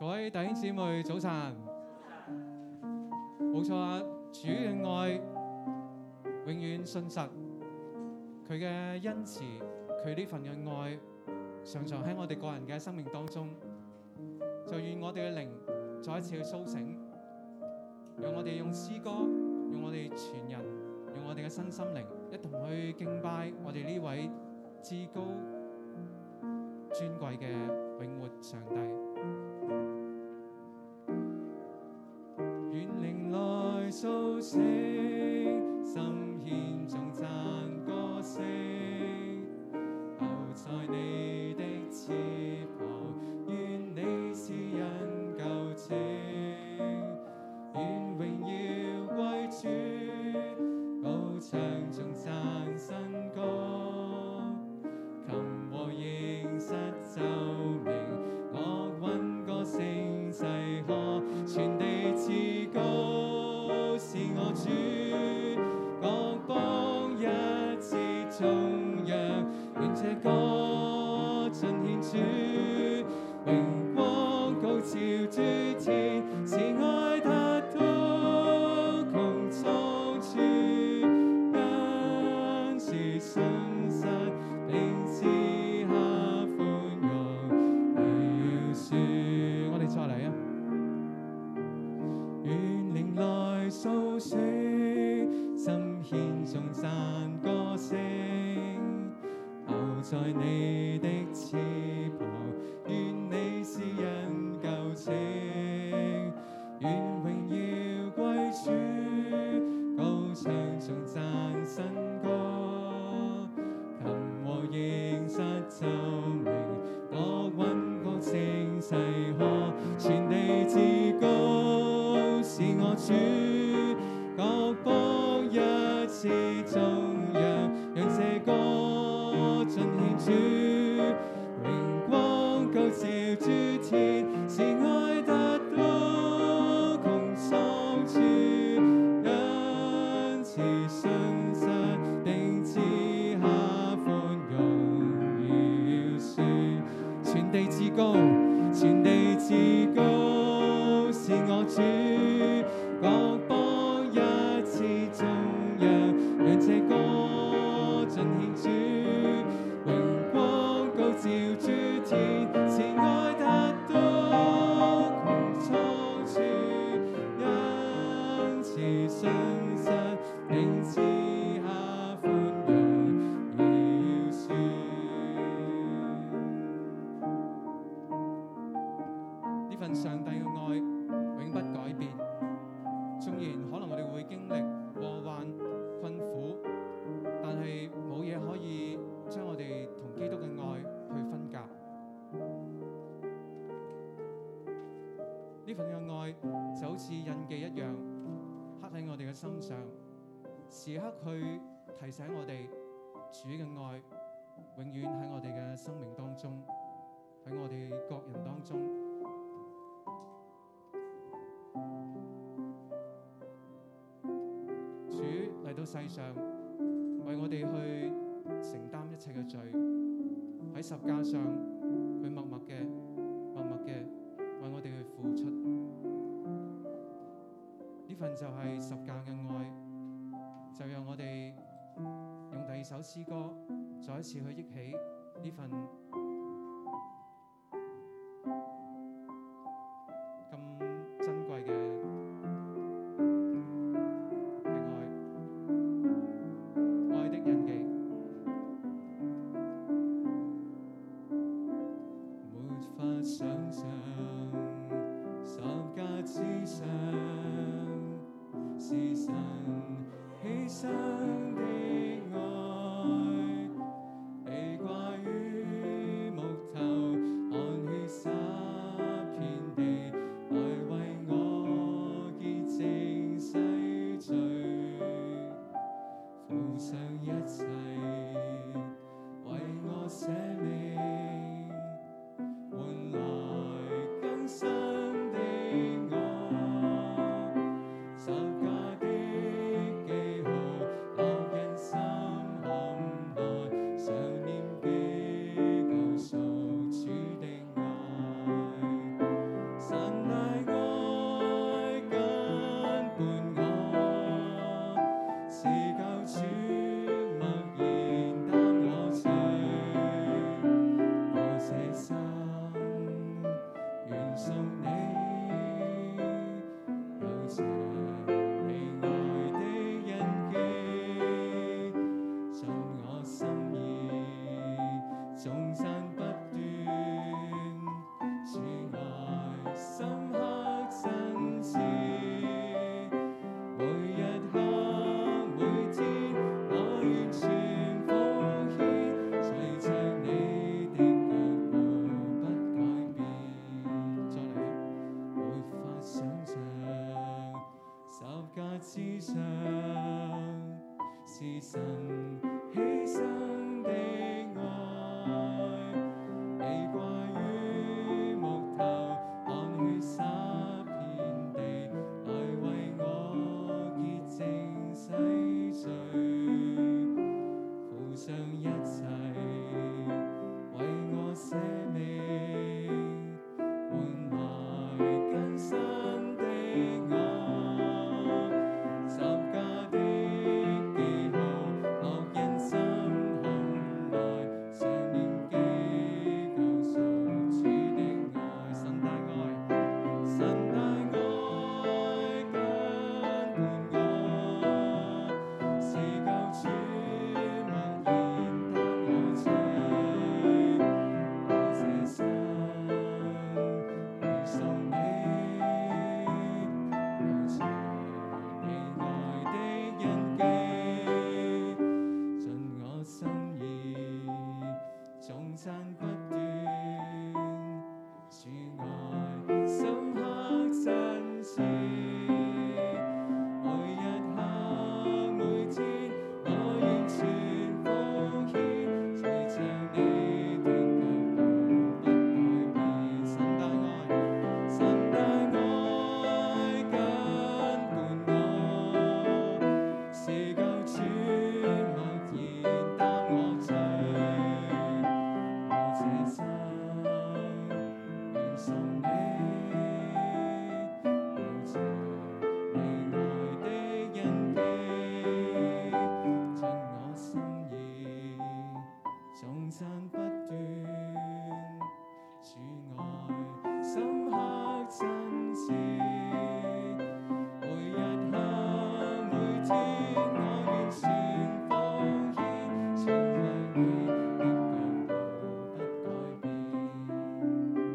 各位弟兄姊妹早晨，冇錯啊！主嘅愛永遠信實，佢嘅恩慈，佢呢份嘅愛常常喺我哋個人嘅生命當中。就願我哋嘅靈再一次去甦醒，讓我哋用詩歌，用我哋全人，用我哋嘅身心靈，一同去敬拜我哋呢位至高尊貴嘅永活上帝。願靈來甦醒，心獻頌讚歌聲，留在你的翅膀，願你是人救情，願榮耀歸主，高唱頌讚新歌，琴和應室奏鳴，樂韻歌聲細喝，全地至高是我主，各邦一致頌揚，願這歌盡獻主，榮光高照諸天，慈愛達到穹蒼處，恩慈信實並賜下寬容饒恕。我哋再嚟啊！願靈來甦醒，心獻頌讚歌聲，留在你的翅膀，願你是人救情，願榮耀歸主，高唱頌讚新歌，琴和應室奏鳴，樂韻歌聲細喝，全地至高是我主，各邦一致頌揚，讓這歌盡獻主，榮光高照諸天，慈愛達到穹蒼處，恩慈信實並賜下寬容饒恕，全地至高，全地至高是我主，各邦一致頌揚，讓這歌盡獻主，榮光高照諸天，慈愛達到穹蒼處，恩慈信實並賜下寬容饒恕。呢份上帝嘅愛永不改變，縱然可能我哋會經歷禍患困苦，但係冇嘢可以將我哋同基督嘅愛去分隔。呢份嘅愛就好似印記一樣，刻喺我哋嘅心上，時刻去提醒我哋主嘅愛永遠喺我哋嘅生命當中，喺我哋各人當中。主嚟到世上，為我哋去承擔一切嘅罪，喺十架上佢默默嘅為我哋去付出。呢份就係十架嘅愛，就讓我哋用第二首詩歌再一次去憶起呢份咁珍貴嘅愛的印記。沒法想象十架之上是神犧牲的愛，被掛於木頭，汗血灑遍地，來為我潔淨洗罪，付上一切為我捨命，換來更新的我，十架的記號烙印心上，是神犧牲的愛，你掛於木頭，汗血灑遍地，來為我潔淨洗罪，付上一切為我捨命，換來更新的我，十架的記號烙印心坎內，常念記救贖主的愛，神大愛，神大愛跟伴我，是救主默然擔我罪，我這生如送你，有着你愛的印記，盡我心意，頌讚不斷，主愛深刻真摯，每一刻每天，我完全奉獻，隨着你的腳步不改變，神大愛，神大愛跟伴我，是救主默然擔我罪，我這生願送你，有着你愛的印記，盡我心意，頌讚不斷，主愛深刻真摯，每一刻每天，我完全奉獻，全為你的腳步不改變。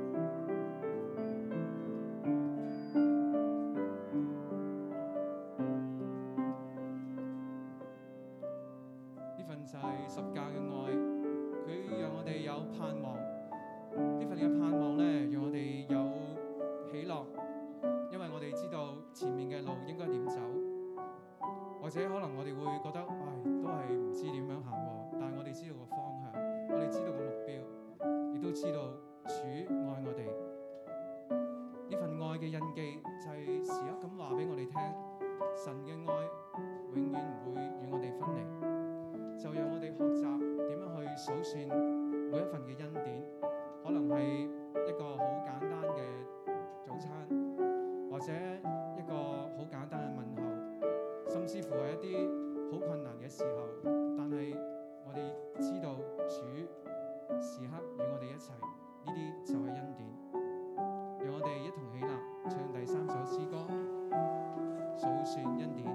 呢份就係十架嘅愛，佢讓我哋有盼望。呢份嘅盼望咧，讓我哋有喜樂，因為我哋知道前面嘅路應該點走。或者可能我哋會覺得，都係唔知點樣行喎。但係我哋知道個方向，我哋知道個目標，亦都知道主愛我哋。呢份愛嘅印記就係時刻咁話俾我哋聽，神嘅愛永遠唔會與我哋分離。就讓我哋學習點樣去數算每一份嘅恩典，可能係一個好簡單嘅早餐，或者一個好簡單嘅問候，甚至乎係一啲好困難嘅時候，但係我哋知道主時刻與我哋一齊，呢啲就係恩典。讓我哋一同起立，唱第3首詩歌，數算恩典。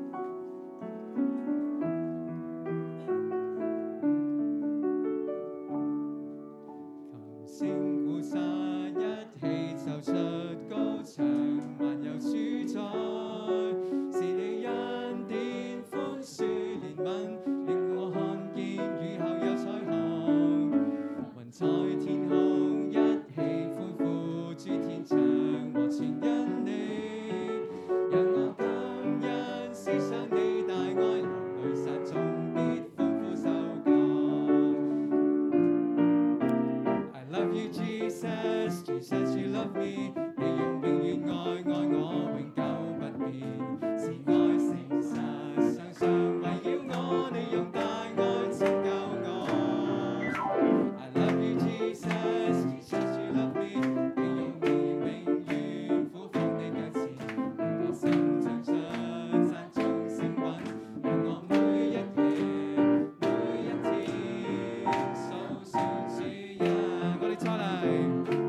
聲鼓撒一起奏出高唱，萬有主宰，是你恩典寬恕憐憫，令我看見雨後有彩虹，雲在天空一起歡呼，諸天唱和全因你，讓我感恩思想你大愛，流淚撒種必歡呼收割。Love you, Jesus, Jesus, you love me. 你用永遠愛我，永久不變，是愛誠實，常常圍繞我，你用大愛拯救我。I love you, Jesus, Jesus, you love me. 你用永遠俯伏你腳前，令我心唱出讚頌聲韻，讓我每一夜每一天數算主恩。我哋再嚟。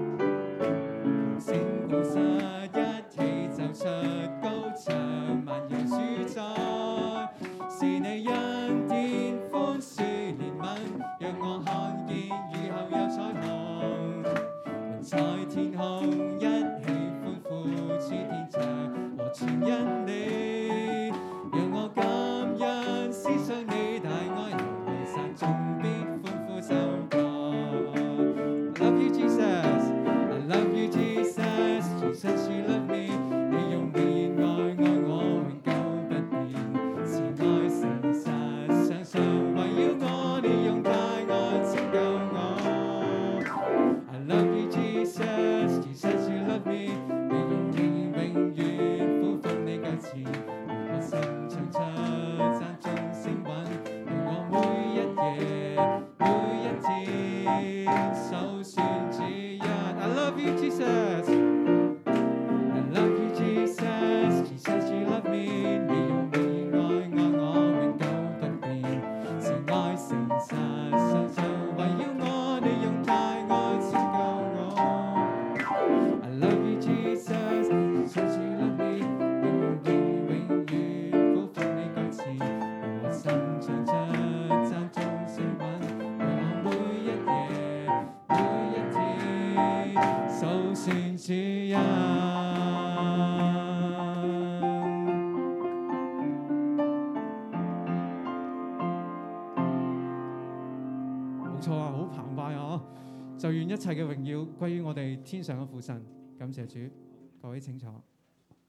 聲鼓撒一起奏出高唱，萬有主宰，是你恩典寬恕憐憫，讓我看見雨後有彩虹，雲在天空一起歡呼，諸天唱和全因你，讓我感恩思想你大愛，流淚撒種必歡呼收割。I love you, Jesus. I love you, Jesus. Jesus, you love me. 你用永遠愛我，永久不 you, Jesus. I love you, Jesus. Jesus, you love me. 你用永遠愛我永久不變，是愛誠實上就圍繞我，你用大愛拯救我。I love you, Jesus. Jesus, you love me. 永遠俯伏你腳前，我心唱着讚頌聲韻，為我每一夜每一天數算主恩。冇錯啊，好澎湃啊！就願一切嘅榮耀歸於我哋天上嘅父神。感謝主，各位請坐。